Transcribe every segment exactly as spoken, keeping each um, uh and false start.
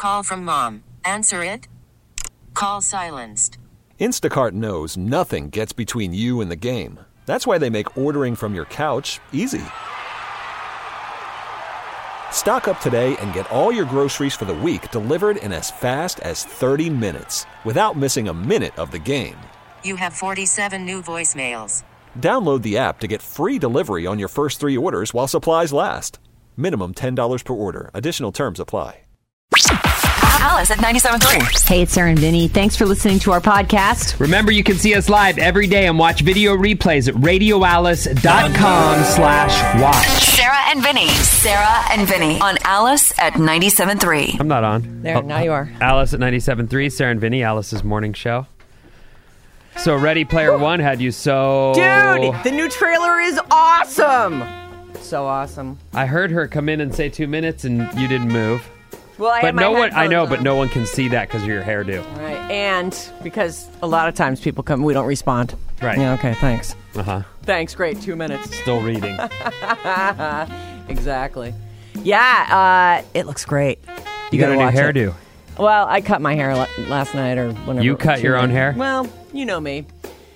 call from mom. Answer it. Call silenced. Instacart knows nothing gets between you and the game. That's why they make ordering from your couch easy. Stock up today and get all your groceries for the week delivered in as fast as thirty minutes without missing a minute of the game. You have forty-seven new voicemails. Download the app to get free delivery on your first three orders while supplies last. Minimum ten dollars per order. Additional terms apply. Alice at ninety-seven point three. Hey, it's Sarah and Vinny. Thanks for listening to our podcast. Remember, you can see us live every day and watch video replays at radio alice dot com slash watch. Sarah and Vinny. Sarah and Vinny on Alice at ninety-seven point three. I'm not on. There, oh, now you are. Alice at ninety-seven point three. Sarah and Vinny, Alice's morning show. So Ready Player One had you so... Dude, the new trailer is awesome. So awesome. I heard her come in and say two minutes and you didn't move. Well, I but had my no one, I know, headphones but on. no one can see that because of your hairdo. Right, and because a lot of times people come, we don't respond. Right. Yeah, okay, thanks. Uh-huh. Thanks, great, two minutes. Still reading. Exactly. Yeah, uh, it looks great. You got a new gotta watch it. hairdo. Well, I cut my hair la- last night or whenever. You cut your own hair? Well, you know me.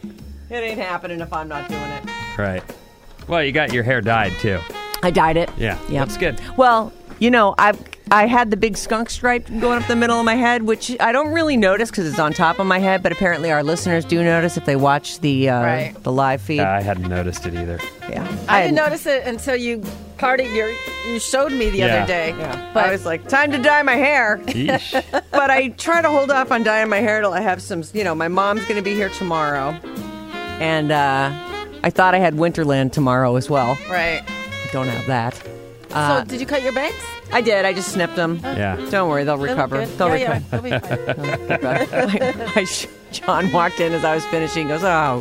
It ain't happening if I'm not doing it. Right. Well, you got your hair dyed, too. I dyed it. Yeah, Yep. that's good. Well, you know, I've I had the big skunk stripe going up the middle of my head, which I don't really notice because it's on top of my head, but apparently our listeners do notice if they watch the uh, Right. the live feed. Uh, I hadn't noticed it either. yeah, I didn't hadn't- notice it until you partied your. You showed me the Yeah. other day. Yeah, But I was like, time to dye my hair. Yeesh. But I try to hold off on dyeing my hair till I have some. You know, my mom's going to be here tomorrow, and uh, I thought I had Winterland tomorrow as well. right. I don't have that. Uh, so did you cut your bangs? I did. I just snipped them. Yeah. Don't worry, they'll They look recover. good. They'll yeah, recover. yeah, they'll be fine. I, I, John walked in as I was finishing. Goes, oh,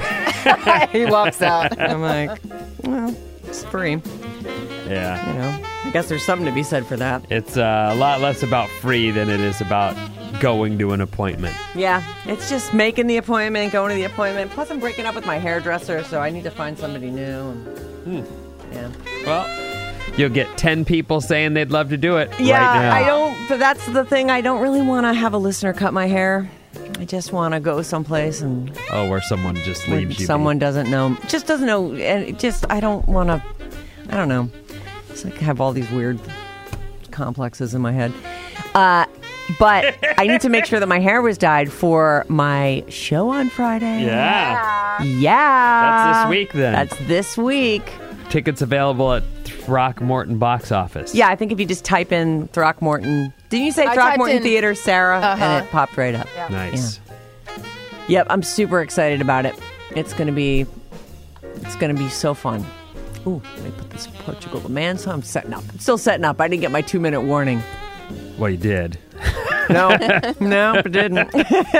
jeez. He walks out. I'm like, well, it's free. Yeah. You know, I guess there's something to be said for that. It's uh, a lot less about free than it is about going to an appointment. Yeah, it's just making the appointment, going to the appointment. Plus, I'm breaking up with my hairdresser, so I need to find somebody new. And, Hmm. yeah. Well, you'll get ten people saying they'd love to do it Yeah, right now. I don't. But that's the thing. I don't really want to have a listener cut my hair. I just want to go someplace and Oh, where someone just when leaves you. someone doesn't know, just doesn't know, and it just I don't want to. I don't know. It's like I have all these weird complexes in my head. Uh, but I need to make sure that my hair was dyed for my show on Friday. Yeah. Yeah. That's this week then. That's this week. Tickets available at Throckmorton box office. Yeah, I think if you just type in Throckmorton, didn't you say I typed Throckmorton in- Theater, Sarah? Uh-huh. And it popped right up. Nice. Yep, I'm super excited about it. It's gonna be, it's gonna be so fun. Ooh, let me put this Portugal the Man song. I'm setting up. I'm still setting up. I didn't get my two minute warning. Well, you did. No, no, I didn't.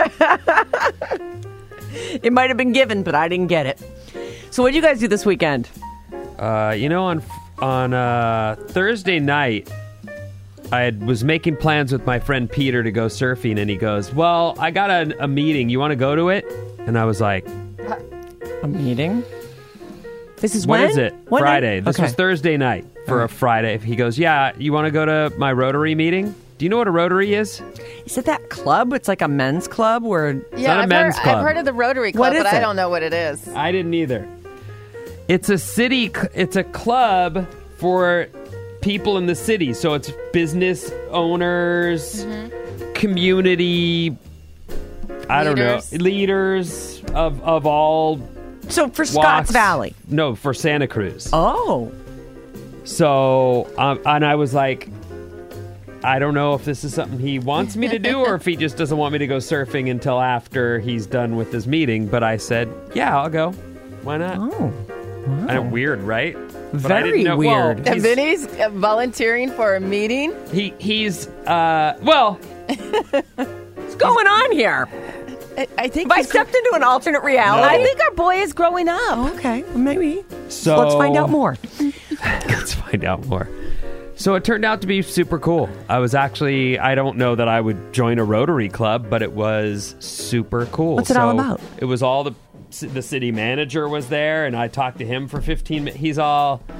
It might have been given, but I didn't get it. So, what did you guys do this weekend? Uh, you know, on on uh, Thursday night, I had, was making plans with my friend Peter to go surfing, and he goes, "Well, I got a, a meeting. You want to go to it?" And I was like, A meeting. This is "What when? is it? What Friday. night? This Okay. was Thursday night for a Friday." He goes, "Yeah, you want to go to my Rotary meeting? Do you know what a Rotary is?" Is it that club? It's like a men's club where. Yeah, not a I've, men's heard, club. I've heard of the Rotary What Club, is but I it? don't know what it is. I didn't either. It's a city. It's a club for people in the city. So it's business owners, Mm-hmm. community. I Leaders. don't know, leaders of of all. So for walks. Scotts Valley. No, for Santa Cruz. Oh. So, um, and I was like, I don't know if this is something he wants me to do or if he just doesn't want me to go surfing until after he's done with his meeting. But I said, yeah, I'll go. Why not? Oh. Wow. And weird, right? But I Very didn't know- well, weird. And he's- Vinny's uh, volunteering for a meeting. He he's uh well What's going on here? I, I think Have I he's- stepped into an alternate reality? No. I think our boy is growing up. Okay, well, maybe. so Let's find out more. Let's find out more. So it turned out to be super cool. I was actually I don't know that I would join a Rotary Club, but it was super cool. What's it all So about? It was all the the city manager was there, and I talked to him for fifteen minutes. He's all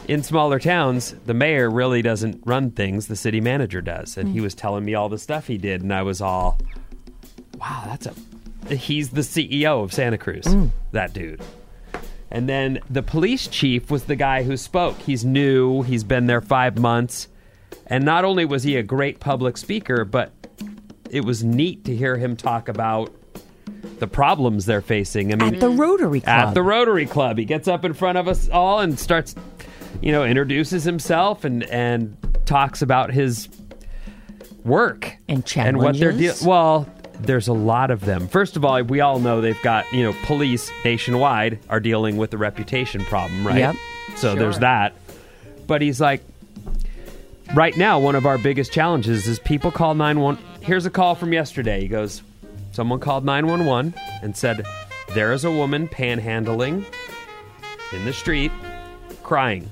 in smaller towns, the mayor really doesn't run things. The city manager does. And mm. he was telling me all the stuff he did. And I was all, wow, that's a... He's the C E O of Santa Cruz, mm. that dude. And then the police chief was the guy who spoke. He's new. He's been there five months. And not only was he a great public speaker, but it was neat to hear him talk about the problems they're facing. I mean, at the Rotary Club. At the Rotary Club. He gets up in front of us all and starts, you know, introduces himself and, and talks about his work. And challenges. And what they're dealing. Well, there's a lot of them. First of all, we all know they've got, you know, police nationwide are dealing with the reputation problem, right? Yep. So Sure. there's that. But he's like, right now, one of our biggest challenges is people call nine one one. Here's a call from yesterday. He goes, someone called nine one one and said, there is a woman panhandling in the street crying.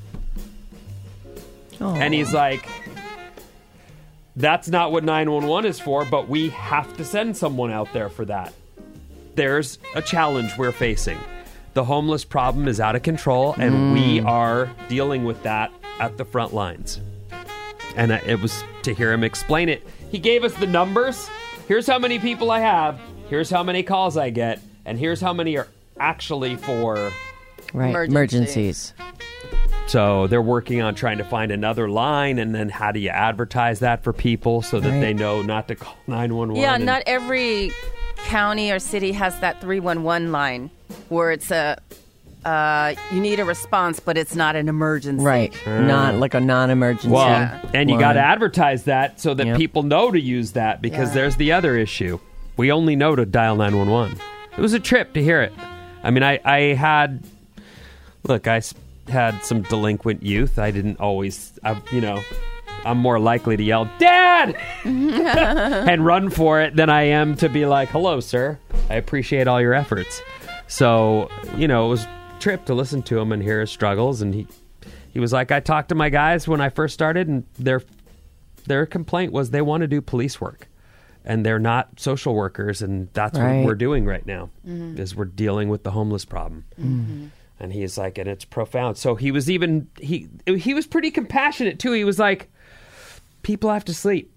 Oh. And he's like, that's not what nine one one is for, but we have to send someone out there for that. There's a challenge we're facing. The homeless problem is out of control, and mm. we are dealing with that at the front lines. And it was to hear him explain it. He gave us the numbers. Here's how many people I have. Here's how many calls I get. And here's how many are actually for... Right, Emergency. emergencies. So they're working on trying to find another line, and then how do you advertise that for people so that Right. they know not to call nine one one? Yeah, and- not every county or city has that three one one line where it's a uh, you need a response, but it's not an emergency. Right. Not like a non-emergency. Well, Yeah. and you line. got to advertise that so that Yep. people know to use that, because Yeah. there's the other issue. We only know to dial nine one one. It was a trip to hear it. I mean, I, I had... Look, I s- had some delinquent youth. I didn't always... I, you know, I'm more likely to yell, Dad! and run for it than I am to be like, hello, sir. I appreciate all your efforts. So, you know, it was a trip to listen to him and hear his struggles. And he, he was like, I talked to my guys when I first started, and their their complaint was they want to do police work. And they're not social workers, and that's Right. what we're doing right now, is we're dealing with the homeless problem. Mm-hmm. And he's like, and it's profound. So he was even, he he was pretty compassionate, too. He was like, people have to sleep.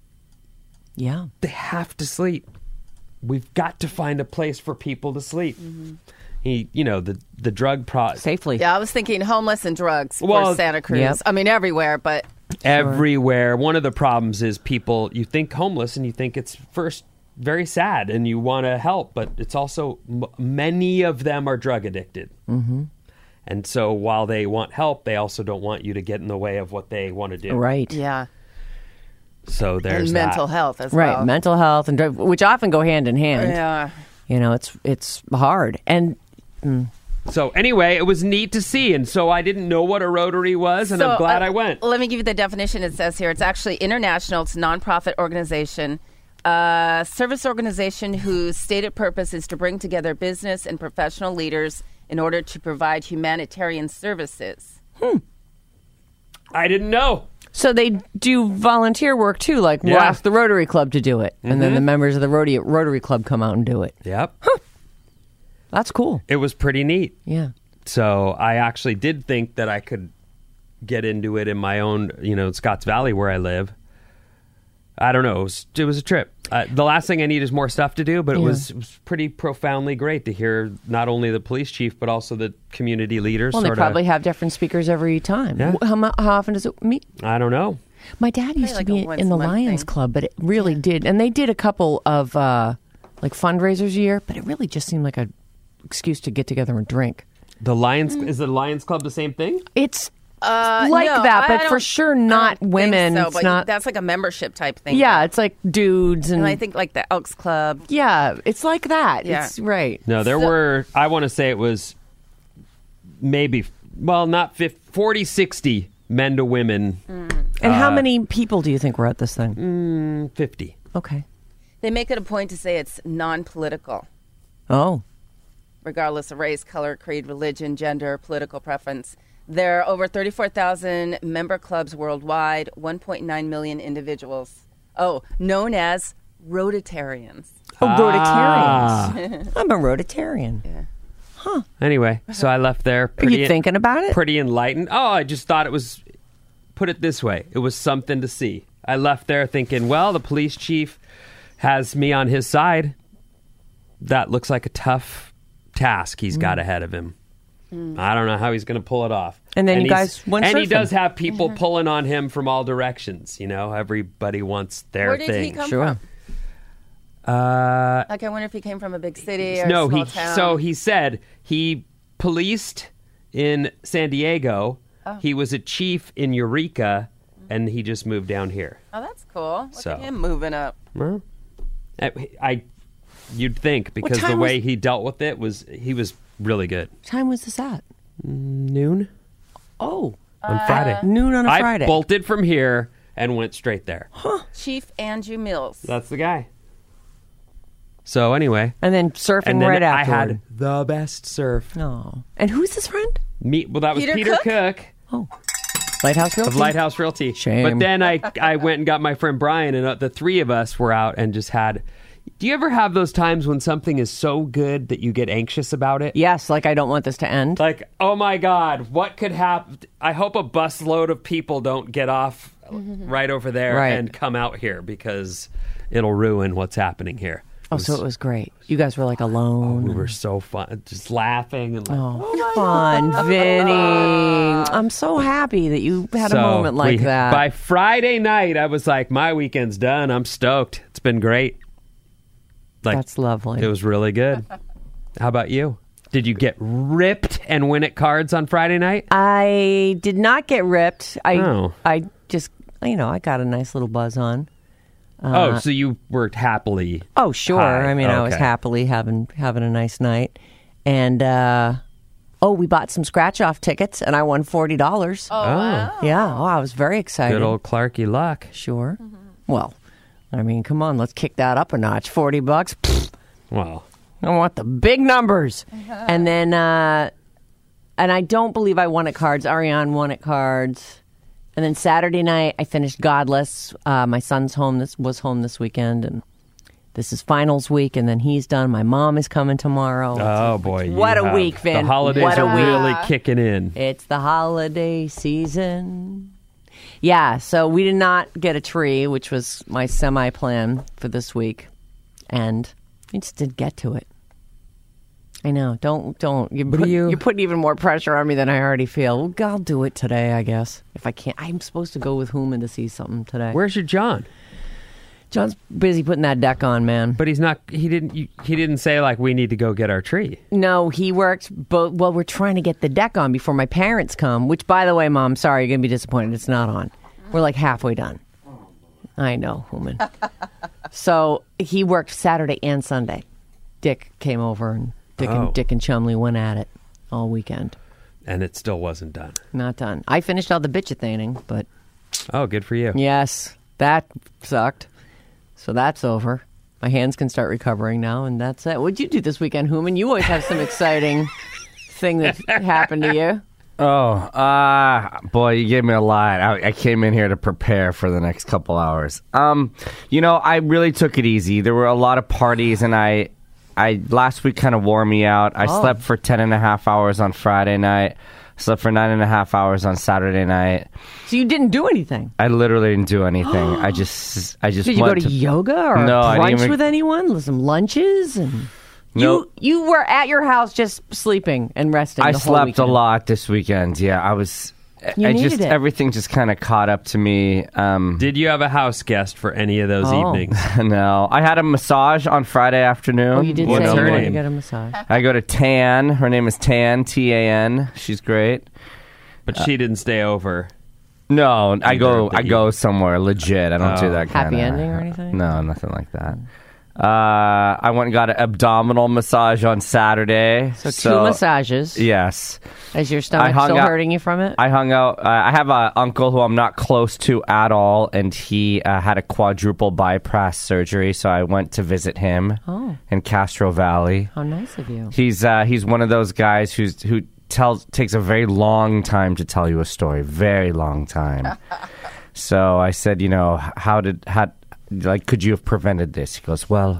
Yeah. They have to sleep. We've got to find a place for people to sleep. Mm-hmm. He, you know, the, the drug pro... Safely. Yeah, I was thinking homeless and drugs Well, for Santa Cruz. Yep. I mean, everywhere, but Everywhere. One of the problems is people, you think homeless and you think it's first very sad and you want to help, but it's also, m- many of them are drug addicted. Mm-hmm. And so while they want help, they also don't want you to get in the way of what they want to do. Right. yeah. So there's And mental that. health as Right. well. Mental health and drug, which often go hand in hand. Yeah. You know, it's it's hard. And So anyway, it was neat to see. And so I didn't know what a Rotary was, and So, I'm glad uh, I went. Let me give you the definition. It says here it's actually international. It's a nonprofit organization, a service organization whose stated purpose is to bring together business and professional leaders in order to provide humanitarian services. I didn't know. so they do volunteer work too, like we'll Yeah. ask the Rotary Club to do it. And then the members of the Rotary, Rotary Club come out and do it. Yep. That's cool. It was pretty neat. Yeah. So I actually did think that I could get into it in my own, you know, Scotts Valley where I live. I don't know. It was, it was a trip. Uh, the last thing I need is more stuff to do, but it, Yeah. was, it was pretty profoundly great to hear not only the police chief, but also the community leaders. Well, they sorta- probably have different speakers every time. Yeah. How, mu- how often does it meet? I don't know. My dad used like to a be once in the a month Lions thing. Club, but it really did. And they did a couple of uh, like fundraisers a year, but it really just seemed like a excuse to get together and drink. The Lions, is the Lions Club the same thing? It's Uh, like no, that, I but for don't- sure I not don't think women. So, It's but not. That's like a membership type thing. Yeah, it's like dudes and, And I think like the Elks Club. yeah, it's like that. Yeah. It's right. No, there So- were, I want to say it was maybe, well, not fifty, forty, sixty men to women, And how Uh, many people do you think were at this thing? mm, fifty. Okay. They make it a point to say it's non-political, Oh, regardless of race, color, creed, religion, gender, political preference. There are over thirty-four thousand member clubs worldwide, one point nine million individuals. Oh, known as Rotarians. oh, Ah. Rotarians. I'm a Rotarian. Yeah. Huh. Anyway, so I left there. Are Pretty, you thinking about it? Pretty enlightened. Oh, I just thought it was, put it this way, it was something to see. I left there thinking, well, the police chief has me on his side. That looks like a tough task he's mm. got ahead of him. Mm. I don't know how he's going to pull it off. And then and you guys went And surfing. he does have people mm-hmm. pulling on him from all directions. You know, everybody wants their Where did thing. he come sure. from? Uh, like, I wonder if he came from a big city or no, a small he. town. So he said he policed in San Diego. Oh. He was a chief in Eureka, and he just moved down here. Oh, that's cool. Look so, at him moving up. Well, I, I, you'd think because the way was, he dealt with it was he was really good. What time was this at? Noon. Oh, on uh, Friday. Noon on a I Friday. I bolted from here and went straight there. Huh. Chief Andrew Mills. That's the guy. So anyway, and then surfing and then right after. I had the best surf. Oh, and who's this friend? Me. Well, that was Peter, Peter Cook? Cook. Oh, Lighthouse Realty. Of Lighthouse Realty. Shame. But then I I went and got my friend Brian, and uh, the three of us were out and just had. Do you ever have those times when something is so good that you get anxious about it? Yes, like I don't want this to end. Like, oh my God, what could happen? I hope a busload of people don't get off mm-hmm. right over there right. and come out here because it'll ruin what's happening here. Oh, so it was great. You guys were like alone. Oh, we were so fun, just laughing and like, oh, oh come on, Vinny. I'm so happy that you had so a moment like we, that. By Friday night, I was like, my weekend's done. I'm stoked. It's been great. Like, that's lovely. It was really good. How about you? Did you get ripped and win at cards on Friday night? I did not get ripped. I oh. I just, you know, I got a nice little buzz on. Uh, oh, so you were happily Oh, sure. high. I mean, okay. I was happily having having a nice night. And, uh, oh, we bought some scratch-off tickets, and I won forty dollars. Oh, wow. Yeah. Oh, I was very excited. Good old Clarky luck. Sure. Mm-hmm. Well, I mean, come on, let's kick that up a notch. forty bucks. Pfft. Well, I want the big numbers. And then, uh, and I don't believe I won at cards. Ariane won at cards. And then Saturday night, I finished Godless. Uh, my son's home. This was home this weekend, and this is finals week. And then he's done. My mom is coming tomorrow. Oh boy! What a week, Vin! The holidays what are week. really kicking in. It's the holiday season. Yeah. So we did not get a tree, which was my semi plan for this week, and we just didn't get to it. I know. Don't, don't. You're, put, you... you're putting even more pressure on me than I already feel. Well, I'll do it today, I guess. If I can't. I'm supposed to go with Hooman to see something today. Where's your John? John's busy putting that deck on, man. But he's not, he didn't, he didn't say, like, we need to go get our tree. No, he worked, but, well, we're trying to get the deck on before my parents come, which, by the way, Mom, sorry, you're going to be disappointed. It's not on. We're like halfway done. I know, Hooman. So he worked Saturday and Sunday. Dick came over and Dick, oh. and Dick and Chumley went at it all weekend. And it still wasn't done. Not done. I finished all the bitchathaining, but... Oh, good for you. Yes, that sucked. So that's over. My hands can start recovering now, and that's it. What'd you do this weekend, Hooman? You always have some exciting thing that happened to you. Oh, uh, boy, you gave me a lot. I, I came in here to prepare for the next couple hours. Um, you know, I really took it easy. There were a lot of parties, and I... I last week kind of wore me out. I oh. slept for ten and a half hours on Friday night. Slept for nine and a half hours on Saturday night. So you didn't do anything? I literally didn't do anything. I just, I just. Did you went go to, to yoga or no, brunch I didn't even... with anyone? Some lunches and. Nope. You you were at your house just sleeping and resting. I the whole slept weekend. a lot this weekend. Yeah, I was. You I needed just it. everything just kind of caught up to me. Um, Did you have a house guest for any of those Oh. evenings? no, I had a massage on Friday afternoon. Oh, you did One say of you her my- wanted to name? get a massage. I go to Tan. Her name is Tan, T A N. She's great. But she didn't stay over. No, I go. Either I of go somewhere legit. I don't Oh. do that kind of Happy ending or anything? No, nothing like that. Uh, I went and got an abdominal massage on Saturday. So two massages. Yes. Is your I stomach hung still out- hurting you from it? I hung out. Uh, I have an uncle who I'm not close to at all, and he uh, had a quadruple bypass surgery. So I went to visit him Oh. in Castro Valley. How nice of you. He's uh, he's one of those guys who's who tells takes a very long time to tell you a story. Very long time. So I said, you know, how did how like could you have prevented this? He goes, well,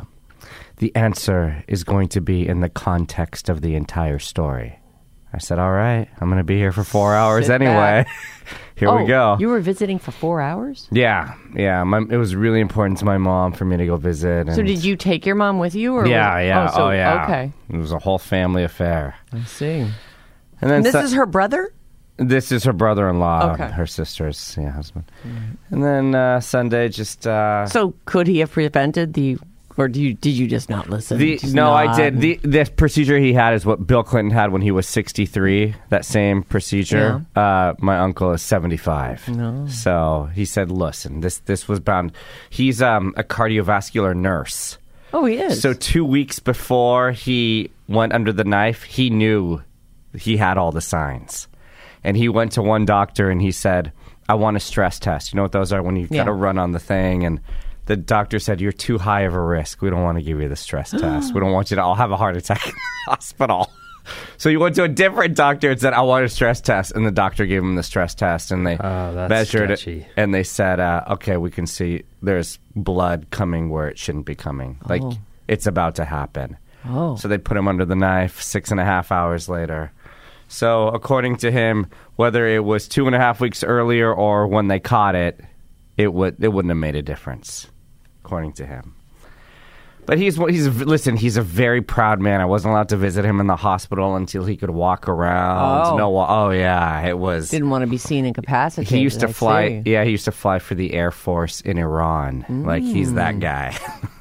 the answer is going to be in the context of the entire story. I said, all right, I'm going to be here for four hours Sit anyway. Here oh, we go. You were visiting for four hours? Yeah, yeah. My, it was really important to my mom for me to go visit. And So did you take your mom with you? Or yeah, was, yeah. Oh, so, oh, yeah. Okay. It was a whole family affair. I see. And then And this so- is her brother? This is her brother-in-law, Okay. her sister's yeah, husband. And then uh, Sunday, just uh, So could he have prevented the, or do you, did you just not listen? the Just no, I nod did. and- The the procedure he had is what Bill Clinton had when he was sixty-three. That same procedure. Uh, my uncle is seventy-five. No. So he said, "Listen, this this was bound." He's um, a cardiovascular nurse. Oh, he is. So two weeks before he went under the knife, he knew he had all the signs. And he went to one doctor and he said, I want a stress test. You know what those are? When you've Yeah. got to run on the thing. And the doctor said, you're too high of a risk. We don't want to give you the stress test. We don't want you to all have a heart attack in the hospital. So he went to a different doctor and said, I want a stress test. And the doctor gave him the stress test. And they Oh, that's measured sketchy. it. And they said, uh, okay, we can see there's blood coming where it shouldn't be coming. Like, Oh. it's about to happen. Oh. So they put him under the knife six and a half hours later. So according to him, whether it was two and a half weeks earlier or when they caught it, it would it wouldn't have made a difference, according to him. But he's he's listen. He's a very proud man. I wasn't allowed to visit him in the hospital until he could walk around. Oh. No, oh yeah, it was. Didn't want to be seen incapacitated. He used to I fly. see. Yeah, he used to fly for the Air Force in Iran. Like he's Mm. that guy.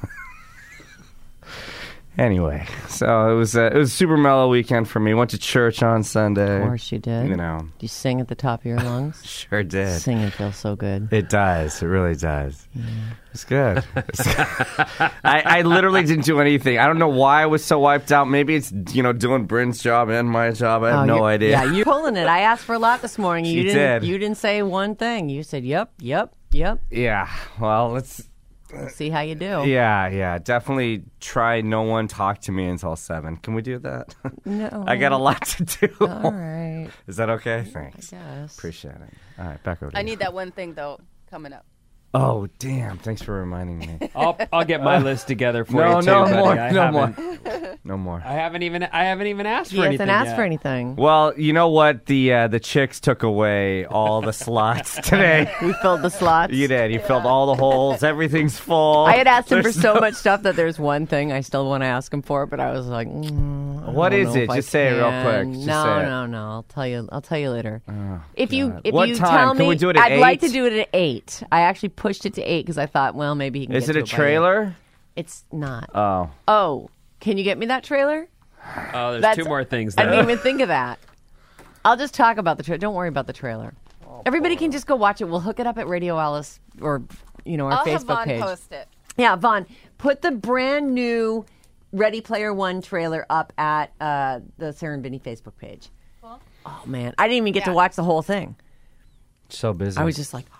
Anyway, so it was a, it was a super mellow weekend for me. Went to church on Sunday. Of course you did. You know, Did you sing at the top of your lungs? sure did. Singing feels so good. It does. It really does. It's good. It's good. I, I literally didn't do anything. I don't know why I was so wiped out. Maybe it's, you know, doing Bryn's job and my job. I have Oh, no you're- idea. Yeah, you're pulling it. I asked for a lot this morning. You She didn't. did. You didn't say one thing. You said, "Yep, yep, yep." Yeah. Well, let's. We'll see how you do. Yeah, yeah. Definitely try no one talk to me until seven. Can we do that? No. I got a lot to do. All right. Is that okay? Thanks. Yes. Appreciate it. All right, back over to I you. need that one thing though coming up. Oh, damn. Thanks for reminding me. I'll I'll get my list together for No, you too, no buddy. more. I No haven't- more. No more. I haven't even I haven't even asked He for hasn't anything. asked yet. for anything. Well, you know what? The uh, the chicks took away all the slots today. We filled the slots. You did. You filled all the holes. Everything's full. I had asked him for There's so no- much stuff that there's one thing I still want to ask him for, but I was like, mm, I What don't is know it? if I Just say it real can. quick. Just no, say it. no, no. I'll tell you. I'll tell you later. if you God. if What you time? tell Can me, we do it at I'd like to eight? do it at eight. I actually pushed it to eight because I thought, well, maybe he can. Is get it to a by eight. trailer? It's not. Oh. Oh, can you get me that trailer? Oh, there's That's- two more things I there. didn't even think of that. I'll just talk about the trailer. Don't worry about the trailer. Everybody can just go watch it. We'll hook it up at Radio Alice or, you know, our I'll Facebook have Vaughn page. post it. Yeah, Vaughn, put the brand new Ready Player One trailer up at uh, the Sarah and Vinny Facebook page. Cool. Oh, man. I didn't even get to Yeah. watch the whole thing. So busy. I was just like,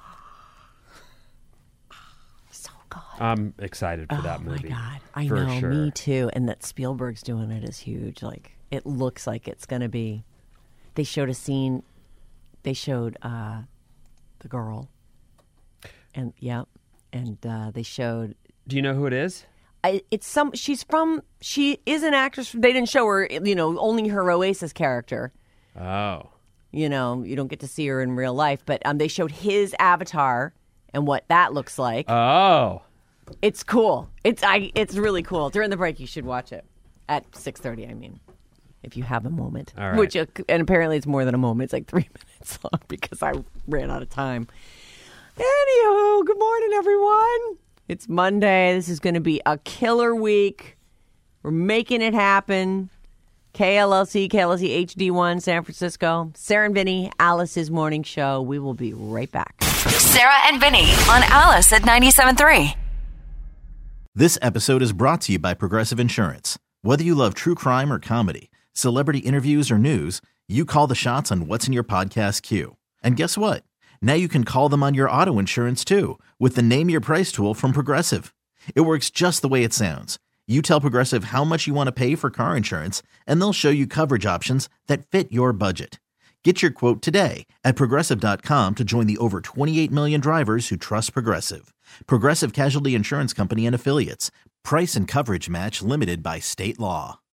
so good. I'm excited for that Oh, my movie. God. I for know. sure. Me too. And that Spielberg's doing it is huge. Like, it looks like it's going to be. They showed a scene. They showed uh, the girl. And, yeah. And uh, they showed. Do you know who it is? I, it's some. She's from. She is an actress. They didn't show her. You know, only her Oasis character. Oh. You know, you don't get to see her in real life. But um, they showed his avatar and what that looks like. Oh. It's cool. It's I. It's really cool. During the break, you should watch it at six thirty. I mean, if you have a moment. All right. Which uh, and apparently it's more than a moment. It's like three minutes long because I ran out of time. Anywho, good morning, everyone. It's Monday. This is going to be a killer week. We're making it happen. K L L C, K L L C H D one, San Francisco. Sarah and Vinny, Alice's morning show. We will be right back. Sarah and Vinny on Alice at ninety-seven point three. This episode is brought to you by Progressive Insurance. Whether you love true crime or comedy, celebrity interviews or news, you call the shots on what's in your podcast queue. And guess what? Now you can call them on your auto insurance too with the Name Your Price tool from Progressive. It works just the way it sounds. You tell Progressive how much you want to pay for car insurance, and they'll show you coverage options that fit your budget. Get your quote today at Progressive dot com to join the over twenty-eight million drivers who trust Progressive. Progressive Casualty Insurance Company and Affiliates. Price and coverage match limited by state law.